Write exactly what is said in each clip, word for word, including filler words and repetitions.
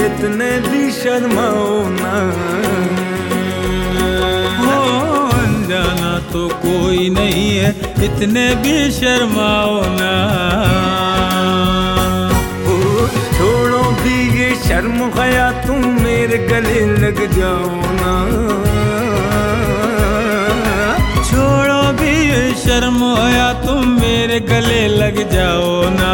इतने भी शर्माओ ना। हो अनजाना तो कोई नहीं है, इतने भी शर्माओ ना। ओ छोड़ो भी ये शर्म हया, तुम मेरे गले लग जाओ ना। छोड़ो भी ये शर्म हया, तुम मेरे गले लग जाओ ना।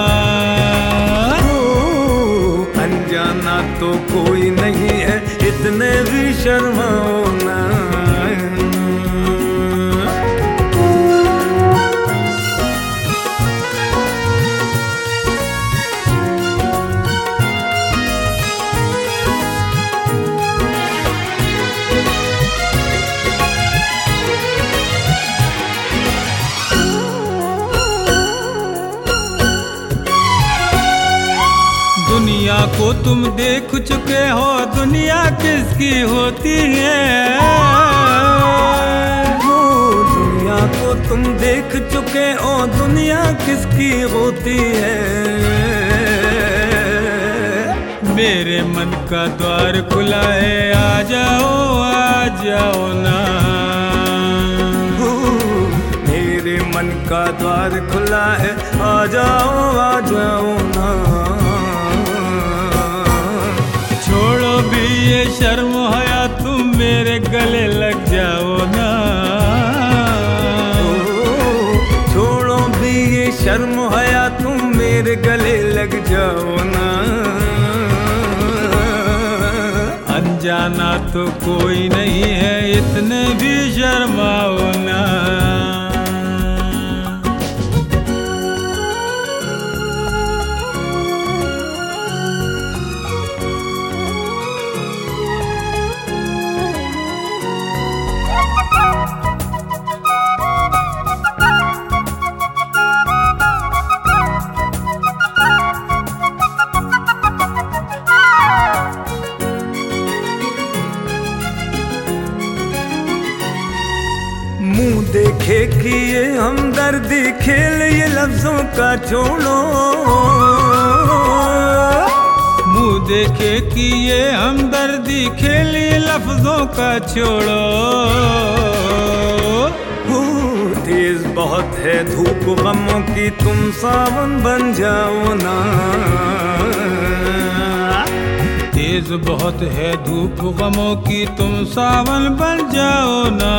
अनजाना तो कोई नहीं है, इतने भी शर्माओ ना। दुनिया को तुम देख चुके हो, दुनिया किसकी होती है। हो दुनिया को तुम देख चुके हो, दुनिया किसकी होती है। मेरे मन का द्वार खुला है, आ जाओ आ जाओ ना। हो मेरे मन का द्वार खुला है, आ जाओ आ जाओ ना। छोड़ो भी ये शर्म हया, तुम मेरे गले लग जाओ ना। ओ, छोड़ो भी ये शर्म हया, तुम मेरे गले लग जाओ ना। अनजाना तो कोई नहीं है, इतने भी शर्माओ ना। मुंह देखे कि ये हमदर्दी खेल, ये लफ्जों का छोड़ो। मुंह देखे कि ये हमदर्दी खेल, ये लफ्जों का छोड़ो। हो तेज बहुत है धूप गमों की, तुम सावन बन जाओ ना। तेज बहुत है धूप गमों की, तुम सावन बन जाओ ना।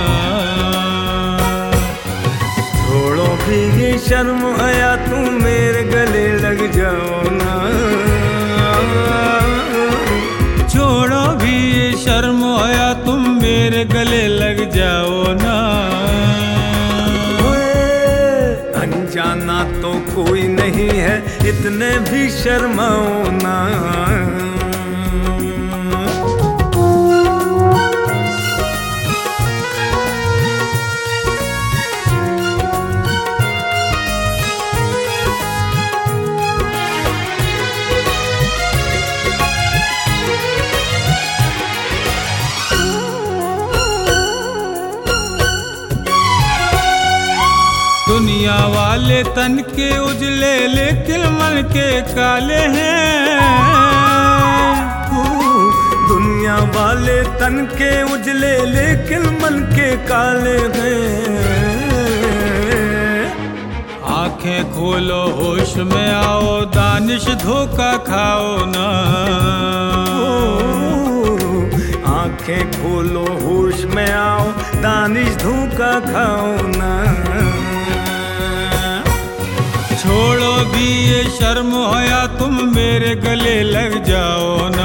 छोड़ो भी ये शर्म आया, तुम मेरे गले लग जाओ ना। छोड़ो भी ये शर्म आया, तुम मेरे गले लग जाओ ना। अनजाना तो कोई नहीं है, इतने भी शर्माओ ना। दुनिया वाले तन के उजले, लेकिन मन के काले हैं। दुनिया वाले तन के उजले, लेकिन मन के काले हैं। आंखें खोलो होश में आओ, दानिश धोखा खाओ ना। आंखें खोलो होश में आओ, दानिश धोखा खाओ ना। छोड़ो भी ये शर्म होया, तुम मेरे गले लग जाओ ना।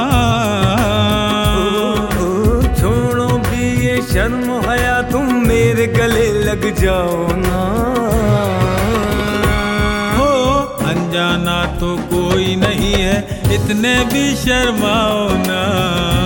ओ, ओ, छोड़ो भी ये शर्म होया, तुम मेरे गले लग जाओ ना। हो अनजाना तो कोई नहीं है, इतने भी शर्माओ ना।